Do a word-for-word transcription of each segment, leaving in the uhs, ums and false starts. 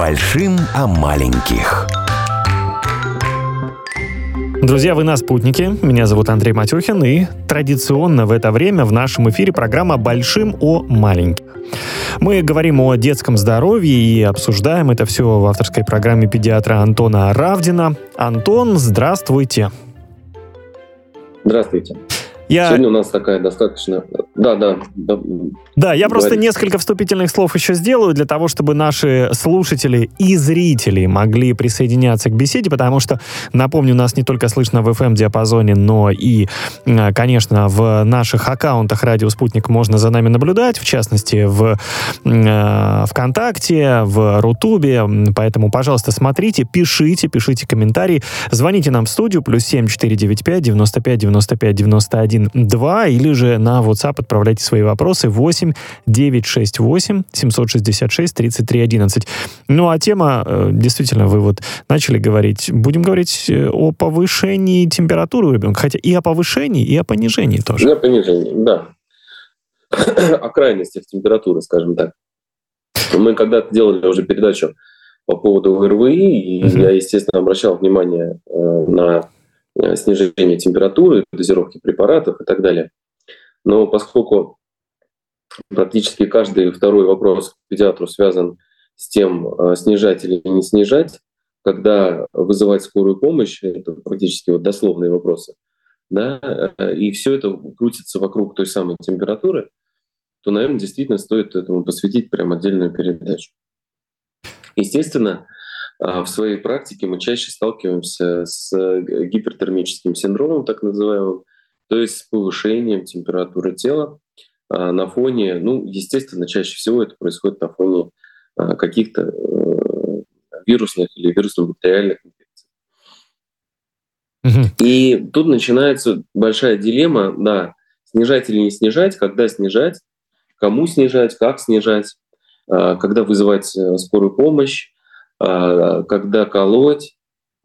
большим о маленьких. Друзья, вы на «Спутнике». Меня зовут Андрей Матюхин, и традиционно в это время в нашем эфире программа «Большим о маленьких». Мы говорим о детском здоровье и обсуждаем это все в авторской программе педиатра Антона Равдина. Антон, здравствуйте. Здравствуйте. Я... Сегодня у нас такая достаточно... Да, да. Да, да я говорите. просто несколько вступительных слов еще сделаю для того, чтобы наши слушатели и зрители могли присоединяться к беседе, потому что, напомню, нас не только слышно в эф эм-диапазоне, но и, конечно, в наших аккаунтах «Радио Спутник» можно за нами наблюдать, в частности, в э, ВКонтакте, в Рутубе. Поэтому, пожалуйста, смотрите, пишите, пишите комментарии. Звоните нам в студию плюс семь четыре девять пять девяносто пять девяносто пять девяносто один два, или же на WhatsApp отправляйте свои вопросы восемь девятьсот шестьдесят восемь семьсот шестьдесят шесть тридцать три одиннадцать. Ну, а тема, действительно, вы вот начали говорить, будем говорить о повышении температуры у ребенка, хотя и о повышении, и о понижении тоже. И о понижении, да. О крайностях температуры, скажем так. Мы когда-то делали уже передачу по поводу о эр вэ и, и я, естественно, обращал внимание на снижение температуры, дозировки препаратов и так далее. Но поскольку практически каждый второй вопрос к педиатру связан с тем, снижать или не снижать, когда вызывать скорую помощь, это практически вот дословные вопросы, да, и все это крутится вокруг той самой температуры, то, наверное, действительно стоит этому посвятить прям отдельную передачу. Естественно, в своей практике мы чаще сталкиваемся с гипертермическим синдромом, так называемым, то есть с повышением температуры тела на фоне, ну, естественно, чаще всего это происходит на фоне каких-то вирусных или вирусно-бактериальных инфекций. Mm-hmm. И тут начинается большая дилемма, да, снижать или не снижать, когда снижать, кому снижать, как снижать, когда вызывать скорую помощь, когда колоть,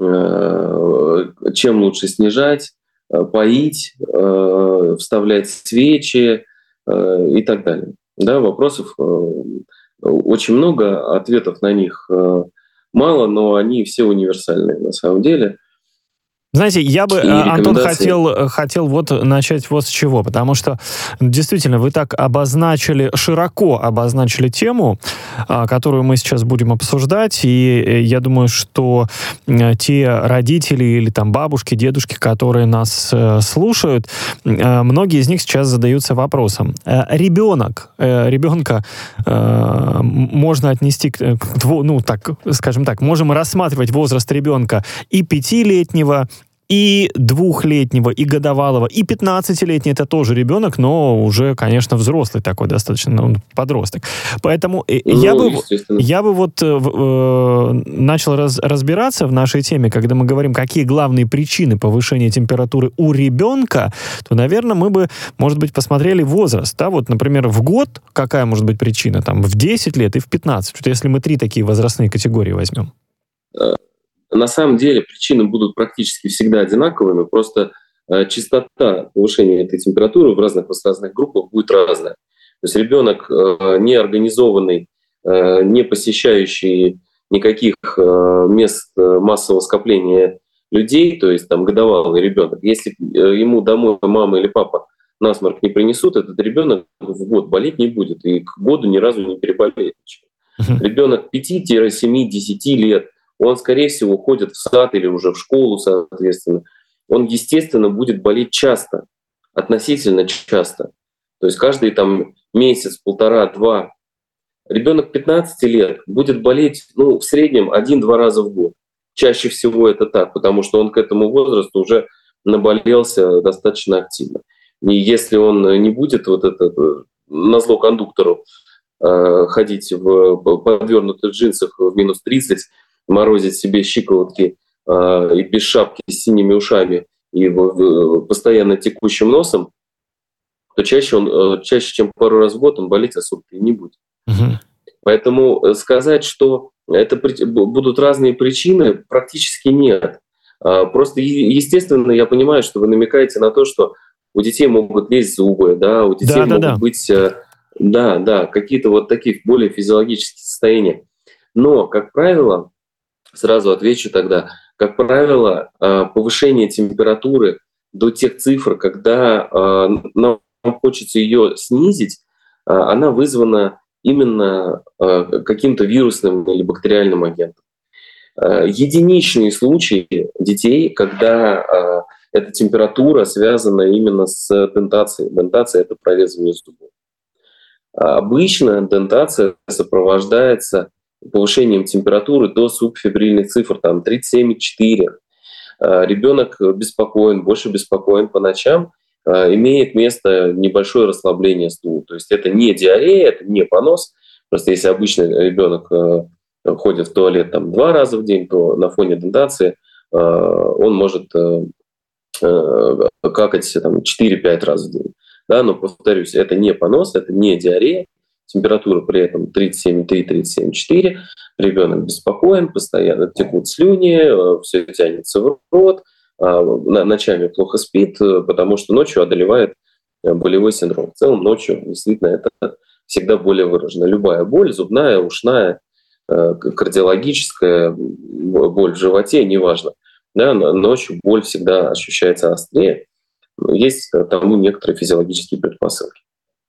чем лучше снижать, поить, вставлять свечи и так далее. Да, вопросов очень много, ответов на них мало, но они все универсальные на самом деле. Знаете, я бы, Антон, хотел, хотел вот начать вот с чего, потому что действительно вы так обозначили, широко обозначили тему, которую мы сейчас будем обсуждать, и я думаю, что те родители или там бабушки, дедушки, которые нас слушают, многие из них сейчас задаются вопросом. Ребенок, ребенка можно отнести к, ну так, скажем так, можем рассматривать возраст ребенка и пятилетнего, и двухлетнего, и годовалого, и пятнадцатилетний — это тоже ребенок, но уже, конечно, взрослый такой достаточно, ну, подросток. Поэтому ну, я, бы, я бы вот э, начал раз, разбираться в нашей теме, когда мы говорим, какие главные причины повышения температуры у ребенка, то, наверное, мы бы, может быть, посмотрели возраст. Да? Вот, например, в год какая может быть причина? Там, в десять лет и в пятнадцать. Вот если мы три такие возрастные категории возьмем. На самом деле причины будут практически всегда одинаковыми, просто э, частота повышения этой температуры в разных возрастных группах будет разная. То есть ребенок э, неорганизованный, э, не посещающий никаких э, мест массового скопления людей, то есть там годовалый ребенок, если э, ему домой мама или папа насморк не принесут, этот ребенок в год болеть не будет и к году ни разу не переболеет. Uh-huh. Ребенок пяти-семи-десяти лет, он, скорее всего, ходит в сад или уже в школу, соответственно. Он, естественно, будет болеть часто, относительно часто. То есть каждый там месяц, полтора, два. Ребенок пятнадцати лет будет болеть, ну, в среднем один-два раза в год. Чаще всего это так, потому что он к этому возрасту уже наболелся достаточно активно. И если он не будет вот это, назло кондуктору э, ходить в подвернутых джинсах в минус тридцать, морозить себе щиколотки э, и без шапки с синими ушами и в, в, постоянно текущим носом, то чаще, он, э, чаще, чем пару раз в год, он болеть особо и не будет. Угу. Поэтому сказать, что это при, будут разные причины, практически нет. А, просто, естественно, я понимаю, что вы намекаете на то, что у детей могут лезть зубы, да, у детей да, могут да, да. быть э, да, да, какие-то вот такие более физиологические состояния. Но, как правило, сразу отвечу тогда, как правило, повышение температуры до тех цифр, когда нам хочется ее снизить, она вызвана именно каким-то вирусным или бактериальным агентом. Единичные случаи детей, когда эта температура связана именно с дентацией. Дентация – это прорезывание зубов. Обычно дентация сопровождается повышением температуры до субфебрильных цифр, там тридцать семь и четыре. Ребенок беспокоен, больше беспокоен по ночам, имеет место небольшое расслабление стула. То есть это не диарея, это не понос. Просто если обычный ребенок ходит в туалет там, два раза в день, то на фоне дентации он может какать там, четыре-пять раз в день. Да, но, повторюсь, это не понос, это не диарея. Температура при этом тридцать семь и три - тридцать семь и четыре. Ребенок беспокоен, постоянно текут слюни, все тянется в рот, ночами плохо спит, потому что ночью одолевает болевой синдром. В целом ночью действительно это всегда более выражено. Любая боль, зубная, ушная, кардиологическая, боль в животе, неважно. Да, ночью боль всегда ощущается острее. Есть тому некоторые физиологические предпосылки.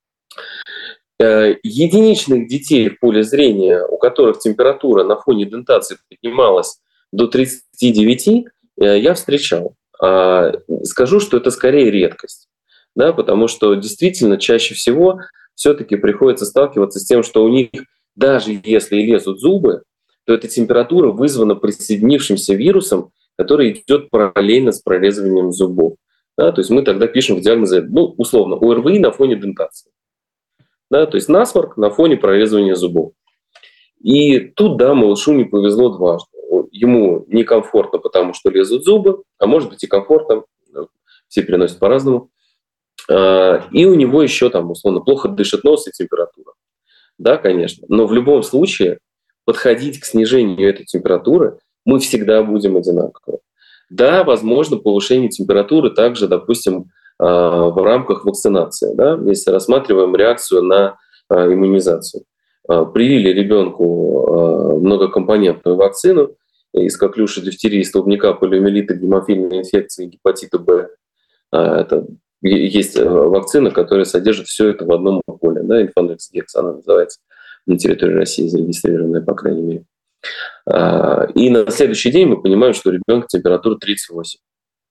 Единичных детей в поле зрения, у которых температура на фоне дентации поднималась до тридцати девяти, я встречал. Скажу, что это скорее редкость, да, потому что действительно чаще всего все-таки приходится сталкиваться с тем, что у них, даже если и лезут зубы, то эта температура вызвана присоединившимся вирусом, который идет параллельно с прорезыванием зубов. Да, то есть мы тогда пишем в диагнозе, ну, условно, ОРВИ на фоне дентации. Да, то есть насморк на фоне прорезывания зубов. И тут, да, малышу не повезло дважды. Ему некомфортно, потому что лезут зубы, а может быть и комфортно, все переносят по-разному. И у него еще там, условно, плохо дышит нос и температура. Да, конечно. Но в любом случае подходить к снижению этой температуры мы всегда будем одинаковы. Да, возможно, повышение температуры также, допустим, в рамках вакцинации, да, если рассматриваем реакцию на иммунизацию. Привили ребенку многокомпонентную вакцину из коклюша, дифтерии, столбняка, полиомиелита, гемофильной инфекции, гепатита Б. Это есть вакцина, которая содержит все это в одном поле. Да, Инфанекс Гекс она называется, на территории России зарегистрированная, по крайней мере. И на следующий день мы понимаем, что у ребенка температура тридцать восемь.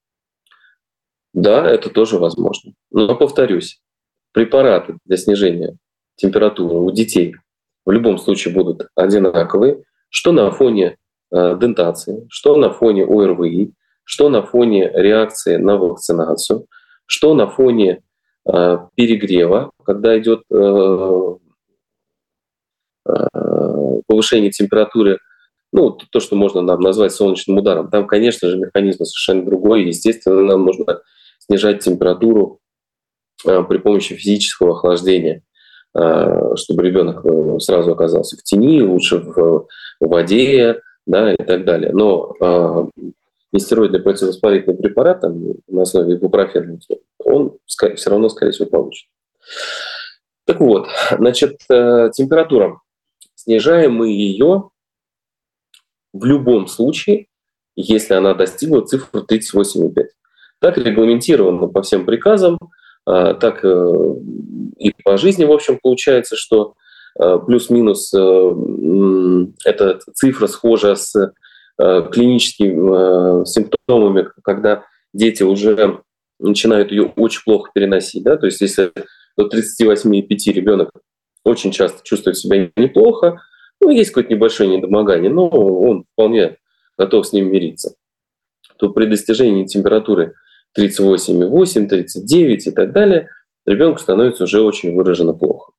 Да, это тоже возможно. Но, повторюсь, препараты для снижения температуры у детей в любом случае будут одинаковые, что на фоне э, дентации, что на фоне ОРВИ, что на фоне реакции на вакцинацию, что на фоне э, перегрева, когда идет э, э, повышение температуры, ну, то, что можно нам назвать солнечным ударом. Там, конечно же, механизм совершенно другой. Естественно, нам нужно снижать температуру э, при помощи физического охлаждения, э, чтобы ребенок сразу оказался в тени, лучше в, в воде, да, и так далее. Но э, нестероидный противовоспалительный препарат там, на основе ибупрофена, он все равно, скорее всего, получит. Так вот, значит, э, температура. Снижаем мы ее в любом случае, если она достигла цифры тридцать восемь и пять. Так регламентировано по всем приказам, так и по жизни, в общем, получается, что плюс-минус эта цифра схожа с клиническими симптомами, когда дети уже начинают ее очень плохо переносить. Да? То есть если до тридцати восьми и пяти ребенок очень часто чувствует себя неплохо, ну, есть какое-то небольшое недомогание, но он вполне готов с ним мириться, то при достижении температуры тридцать восемь и восемь, тридцать девять и так далее ребенку становится уже очень выраженно плохо.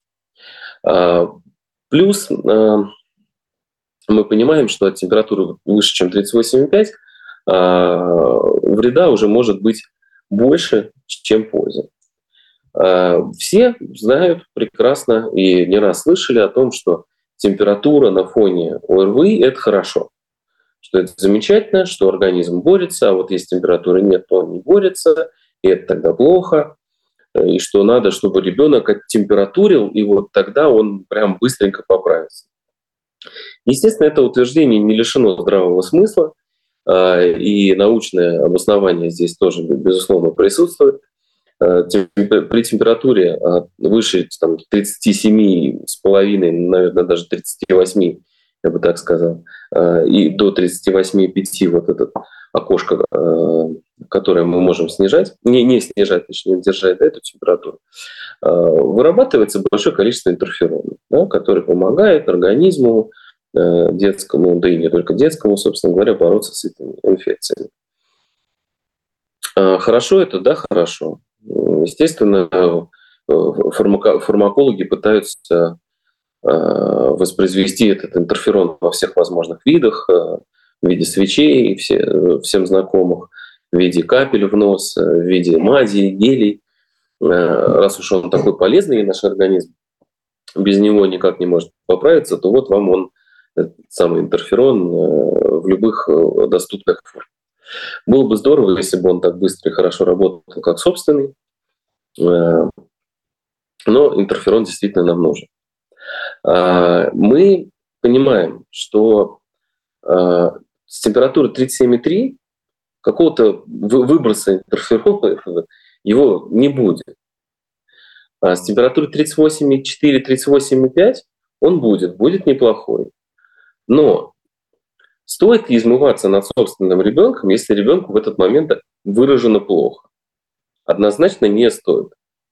Плюс мы понимаем, что от температуры выше, чем тридцать восемь и пять, вреда уже может быть больше, чем пользы. Все знают прекрасно и не раз слышали о том, что температура на фоне ОРВИ – это хорошо, что это замечательно, что организм борется, а вот если температуры нет, то он не борется, и это тогда плохо, и что надо, чтобы ребенок оттемпературил, и вот тогда он прям быстренько поправится. Естественно, это утверждение не лишено здравого смысла, и научное обоснование здесь тоже, безусловно, присутствует. При температуре выше там, тридцать семь с половиной, наверное, даже тридцать восемь, я бы так сказал, и до тридцать восемь и пять вот это окошко, которое мы можем снижать, не, не снижать, точнее, держать, да, эту температуру, вырабатывается большое количество интерферона, да, который помогает организму детскому, да и не только детскому, собственно говоря, бороться с этими инфекциями. Хорошо это? Да, хорошо. Естественно, фармако- фармакологи пытаются воспроизвести этот интерферон во всех возможных видах, в виде свечей, все, всем знакомых, в виде капель в нос, в виде мази, гелей. Раз уж он такой полезный, и наш организм без него никак не может поправиться, то вот вам он, этот самый интерферон, в любых доступных формах. Было бы здорово, если бы он так быстро и хорошо работал, как собственный, но интерферон действительно нам нужен. Мы понимаем, что с температуры тридцать семь и три какого-то выброса интерферона его не будет. А с температуры тридцать восемь и четыре - тридцать восемь и пять он будет, будет неплохой. Но стоит ли измываться над собственным ребенком, если ребенку в этот момент выражено плохо? Однозначно не стоит.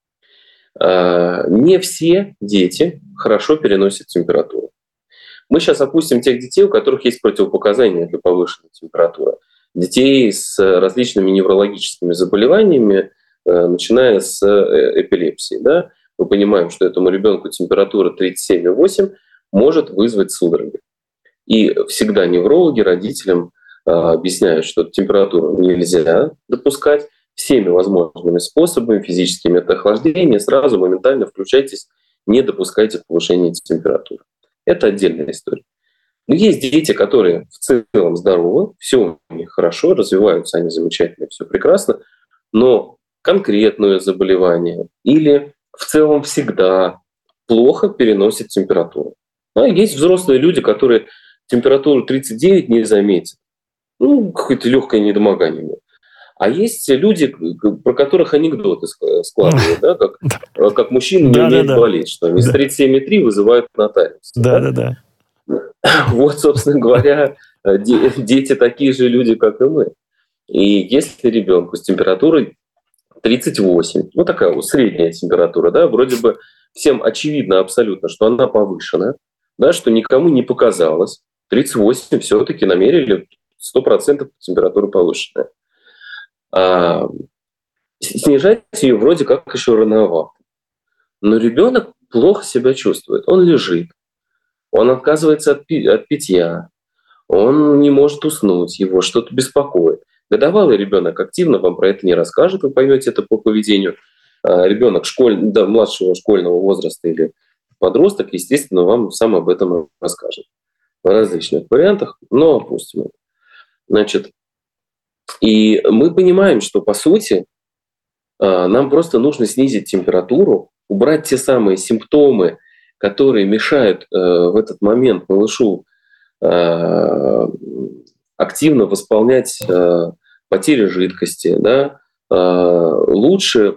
Не все дети хорошо переносят температуру. Мы сейчас опустим тех детей, у которых есть противопоказания для повышенной температуры. Детей с различными неврологическими заболеваниями, начиная с эпилепсии. Да? Мы понимаем, что этому ребенку температура тридцать семь и восемь может вызвать судороги. И всегда неврологи родителям объясняют, что температуру нельзя допускать всеми возможными способами, физические методы охлаждения, сразу моментально включайтесь, не допускайте повышения температуры. Это отдельная история. Но есть дети, которые в целом здоровы, все у них хорошо, развиваются они замечательно, все прекрасно, но конкретное заболевание или в целом всегда плохо переносят температуру. А есть взрослые люди, которые температуру тридцать девять не заметят. Ну, какое-то легкое недомогание. А есть люди, про которых анекдоты складывают, да, как, как мужчина не умеет болеть, что они с тридцать семь и три вызывают нотариус. Да, да, да. Вот, собственно говоря, дети такие же люди, как и мы. И если ребенку с температурой тридцать восемь, ну такая вот средняя температура, да, вроде бы всем очевидно абсолютно, что она повышена, да, что никому не показалось, тридцать восемь все-таки намерили сто процентов температура повышенная. А, снижать ее вроде как еще рановато. Но ребенок плохо себя чувствует. Он лежит, он отказывается от, пи- от питья, он не может уснуть, его что-то беспокоит. Годовалый ребенок активно вам про это не расскажет, вы поймете это по поведению. А ребенок школь... да, младшего школьного возраста или подросток, естественно, вам сам об этом расскажет. В различных вариантах, но опустим это. Значит, и мы понимаем, что, по сути, нам просто нужно снизить температуру, убрать те самые симптомы, которые мешают в этот момент малышу активно восполнять потери жидкости. Да? Лучше,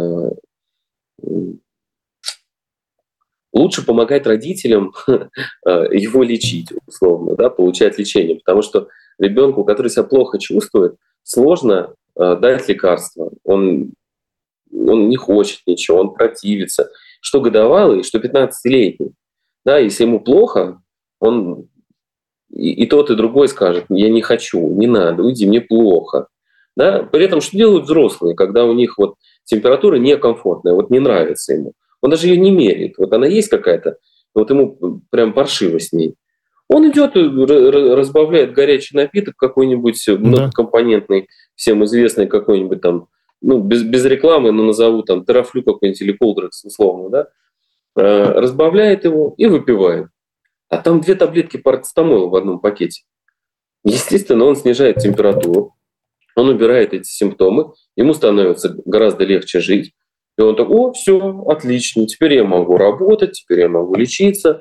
лучше помогать родителям его лечить, условно, да? Получать лечение, потому что ребенку, который себя плохо чувствует, сложно э, дать лекарства. Он, он не хочет ничего, он противится. Что годовалый, что пятнадцатилетний. Да, если ему плохо, он и, и тот, и другой скажет: я не хочу, не надо, уйди, мне плохо. Да? При этом что делают взрослые, когда у них вот температура некомфортная, вот не нравится ему? Он даже ее не меряет. Вот она есть какая-то, вот ему прям паршиво с ней. Он идет, разбавляет горячий напиток какой-нибудь многокомпонентный, всем известный какой-нибудь там, ну, без, без рекламы, но назову там терафлю какой-нибудь или колдрекс условно, да, разбавляет его и выпивает. А там две таблетки парацетамола в одном пакете. Естественно, он снижает температуру, он убирает эти симптомы, ему становится гораздо легче жить. И он такой: о, все, отлично, теперь я могу работать, теперь я могу лечиться,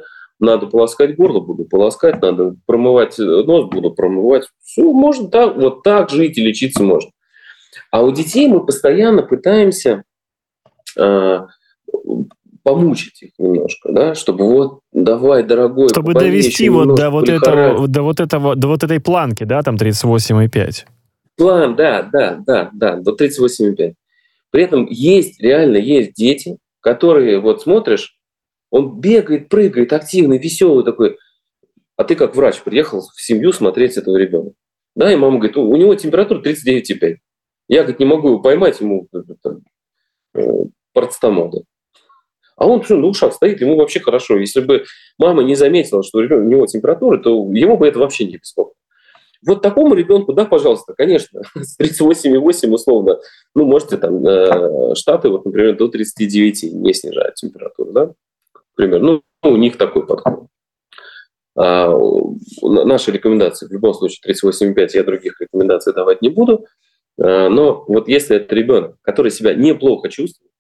надо полоскать горло, буду полоскать, надо промывать нос, буду промывать. Все, можно так, вот так жить и лечиться можно. А у детей мы постоянно пытаемся э, помучить их немножко, да, чтобы вот, давай, дорогой, чтобы довести вот до вот, этого, до, вот этого, до вот этой планки, да, там тридцать восемь и пять. План, да, да, да, да, до тридцать восемь и пять. При этом есть, реально есть дети, которые, вот смотришь, он бегает, прыгает, активный, веселый такой, а ты как врач приехал в семью смотреть этого ребенка. Да, и мама говорит, у него температура тридцать девять и пять. Я, говорит, не могу его поймать, ему парацетамол. Да. А он на ушах стоит, ему вообще хорошо. Если бы мама не заметила, что у него температура, то ему бы это вообще не беспокоило. Вот такому ребенку, да, пожалуйста, конечно, с тридцать восемь и восемь условно, ну, можете там э, Штаты, вот, например, до тридцать девять не снижают температуру, да, например, ну, у них такой подход. А, наши рекомендации, в любом случае, тридцать восемь и пять, я других рекомендаций давать не буду, а, но вот если это ребенок, который себя неплохо чувствует,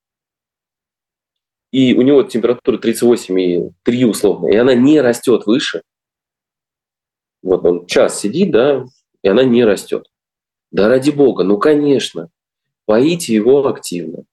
и у него температура тридцать восемь и три условно, и она не растет выше, вот он час сидит, да, и она не растет. Да ради бога, ну, конечно, поите его активно.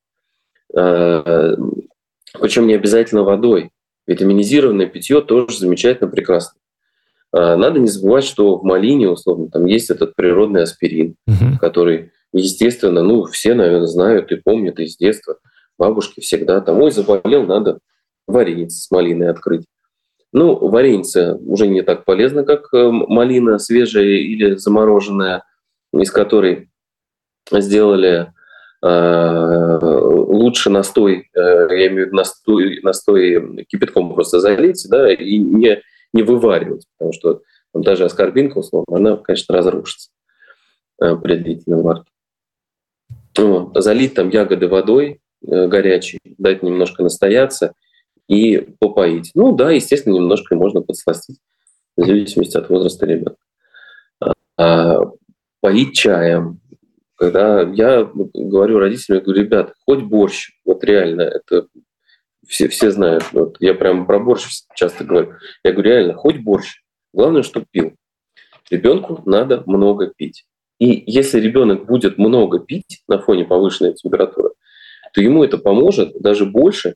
Причем не обязательно водой. Витаминизированное питье тоже замечательно, прекрасно. Надо не забывать, что в малине, условно, там есть этот природный аспирин, угу. который, естественно, ну, все, наверное, знают и помнят из детства. Бабушки всегда там, ой, заболел, надо вареница с малиной открыть. Ну, вареница уже не так полезна, как малина свежая или замороженная, из которой сделали э, лучше настой, э, я имею в виду настой, настой кипятком просто залить, да, и не, не вываривать, потому что там, даже аскорбинка, условно, она, конечно, разрушится э, при длительном варке. Ну, залить там ягоды водой э, горячей, дать немножко настояться, и попоить. Ну да, естественно, немножко можно подсластить, в зависимости от возраста ребенка. А, поить чаем. Когда я говорю родителям, я говорю, ребята, хоть борщ, вот реально, это все, все знают, вот я прям про борщ часто говорю. Я говорю, реально, хоть борщ, главное, чтобы пил. Ребенку надо много пить. И если ребенок будет много пить на фоне повышенной температуры, то ему это поможет даже больше,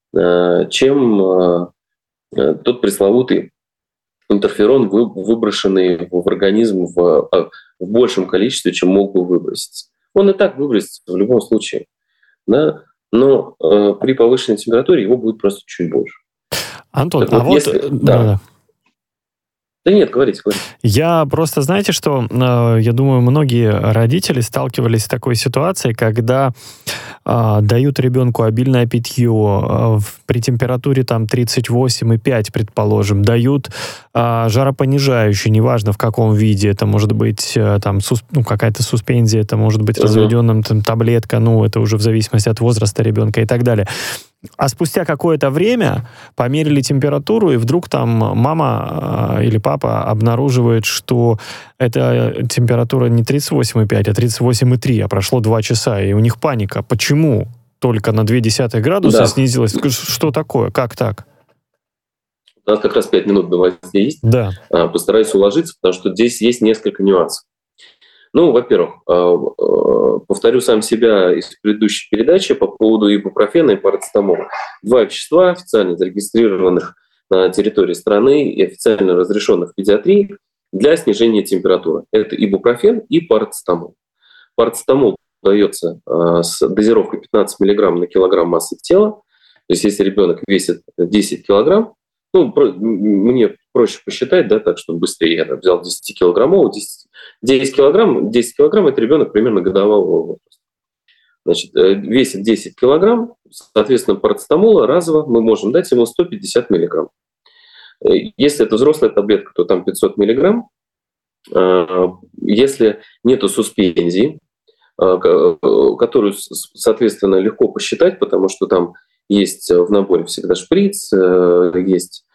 чем тот пресловутый интерферон, выброшенный в организм в, в большем количестве, чем мог бы выброситься. Он и так выбросится в любом случае, да? Но э, при повышенной температуре его будет просто чуть больше. Антон, так а вот... Если, вот да, да. Да нет, говорите, говорите. Я просто, знаете, что, э, я думаю, многие родители сталкивались с такой ситуацией, когда э, дают ребенку обильное питье э, при температуре там тридцать восемь и пять, предположим, дают э, жаропонижающий, неважно в каком виде, это может быть э, там сус, ну, какая-то суспензия, это может быть uh-huh. разведенная там, таблетка, ну, это уже в зависимости от возраста ребенка и так далее. А спустя какое-то время померили температуру, и вдруг там мама э, или папа обнаруживает, что эта температура не тридцать восемь и пять, а тридцать восемь и три, а прошло два часа, и у них паника. Почему только на ноль целых две десятых градуса да. снизилось? Что такое? Как так? У нас как раз пять минут до новостей есть. Да. Постараюсь уложиться, потому что здесь есть несколько нюансов. Ну, во-первых, повторю сам себя из предыдущей передачи по поводу ибупрофена и парацетамола. Два вещества, официально зарегистрированных на территории страны и официально разрешенных в педиатрии для снижения температуры. Это ибупрофен и парацетамол. Парацетамол дается с дозировкой пятнадцать миллиграмм на килограмм массы тела. То есть если ребенок весит десять килограмм, ну, мне проще посчитать, да, так, чтобы быстрее. Я взял десятикилограммовый, десять, десять килограмм, десять килограмм – это ребенок примерно годовалого возраста. Значит, весит десять килограмм, соответственно, парацетамола разово мы можем дать ему сто пятьдесят миллиграмм. Если это взрослая таблетка, то там пятьсот миллиграмм. Если нету суспензии, которую, соответственно, легко посчитать, потому что там есть в наборе всегда шприц, есть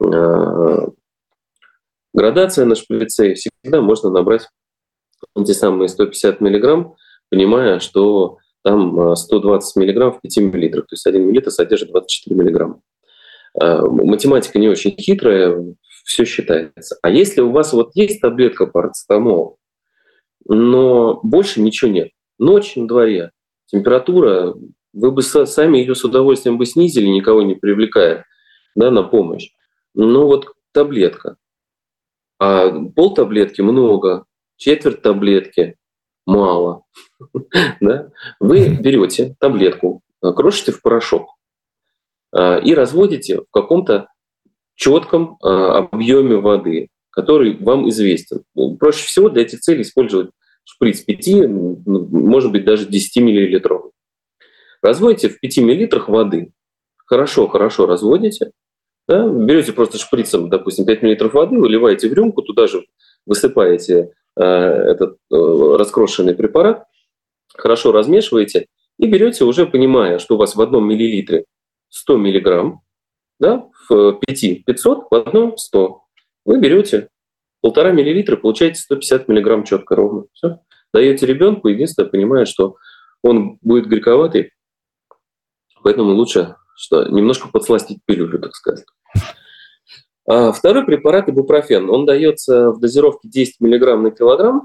градация на шприце, всегда можно набрать эти самые сто пятьдесят миллиграмм, понимая, что там сто двадцать миллиграмм в пяти миллилитрах, то есть один миллилитр содержит двадцать четыре миллиграмма. Математика не очень хитрая, все считается. А если у вас вот есть таблетка парацетамола, но больше ничего нет, ночь на дворе, температура, вы бы сами ее с удовольствием бы снизили, никого не привлекая, да, на помощь. Но вот таблетка. А полтаблетки много, четверть таблетки мало. Да? Вы берете таблетку, крошите в порошок и разводите в каком-то четком объеме воды, который вам известен. Проще всего для этих целей использовать шприц пяти, может быть, даже десять миллилитров. Разводите в пяти миллилитрах воды. Хорошо-хорошо разводите. Да? Берете просто шприцем, допустим, пять миллилитров воды, выливаете в рюмку, туда же высыпаете э, этот э, раскрошенный препарат, хорошо размешиваете и берете, уже понимая, что у вас в одном миллилитре сто миллиграмм, да, в пяти пятьсот, в одном сто. Вы берете полтора миллилитра, получаете сто пятьдесят миллиграмм четко ровно. Все. Даете ребенку, единственное, понимая, что он будет горьковатый, поэтому лучше что, немножко подсластить пилюлю, так сказать. А второй препарат ибупрофен. Он дается в дозировке десять миллиграмм на килограмм.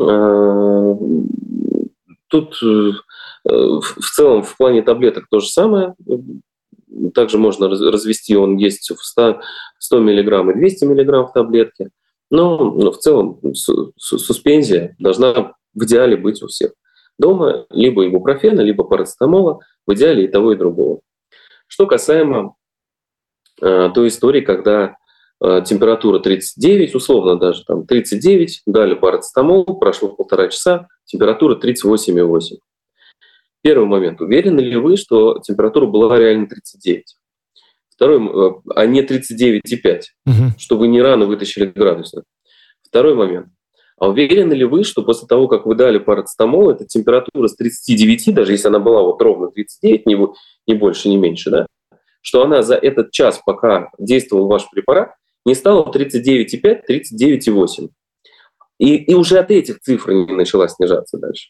Тут в целом в плане таблеток то же самое. Также можно развести, он есть в сто миллиграмм и двести миллиграмм в таблетке. Но в целом суспензия должна в идеале быть у всех. Дома либо ибупрофена, либо парацетамола, в идеале и того, и другого. Что касаемо э, той истории, когда э, температура тридцать девять, условно даже там тридцать девять, дали парацетамол, прошло полтора часа, температура тридцать восемь и восемь. Первый момент. Уверены ли вы, что температура была реально тридцать девять? Второй, э, а не тридцать девять и пять, угу. Что вы не рано вытащили градусник. Второй момент. А уверены ли вы, что после того, как вы дали парацетамол, эта температура с тридцати девяти, даже если она была вот ровно тридцать девять, не, не больше, не меньше, да, что она за этот час, пока действовал ваш препарат, не стала тридцать девять и пять, тридцать девять и восемь. И, и уже от этих цифр не начала снижаться дальше.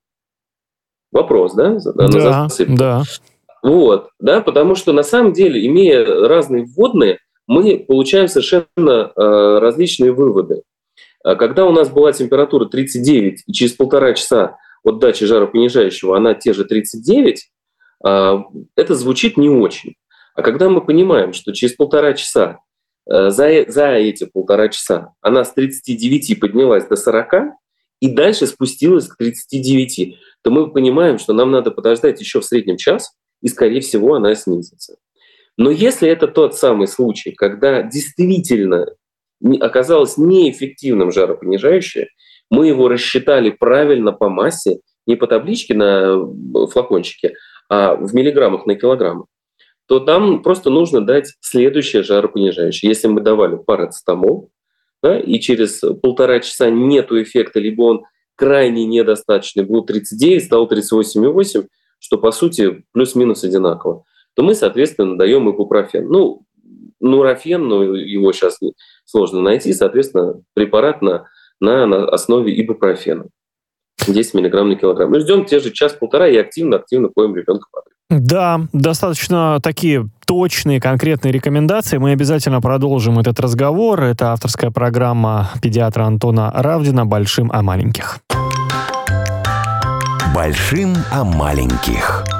Вопрос, да? Да, да. Вот, да, потому что на самом деле, имея разные вводные, мы получаем совершенно э, различные выводы. Когда у нас была температура тридцать девять, и через полтора часа от дачи жаропонижающего она те же тридцать девять, это звучит не очень. А когда мы понимаем, что через полтора часа, за, за эти полтора часа она с тридцати девяти поднялась до сорока и дальше спустилась к тридцати девяти, то мы понимаем, что нам надо подождать еще в среднем час, и, скорее всего, она снизится. Но если это тот самый случай, когда действительно оказалось неэффективным жаропонижающее, мы его рассчитали правильно по массе, не по табличке на флакончике, а в миллиграммах на килограмм, то там просто нужно дать следующее жаропонижающее. Если мы давали парацетамол, да, и через полтора часа нету эффекта, либо он крайне недостаточный, был тридцать девять, стал тридцать восемь и восемь, что по сути плюс-минус одинаково, то мы, соответственно, даем ибупрофен. Ну, нурофен, но его сейчас сложно найти, соответственно, препарат на, на, на основе ибупрофена. десять миллиграмм на килограмм. Мы ждем те же час-полтора и активно-активно поем ребенка воды. Да, достаточно такие точные, конкретные рекомендации. Мы обязательно продолжим этот разговор. Это авторская программа педиатра Антона Равдина «Большим о маленьких». «Большим о маленьких».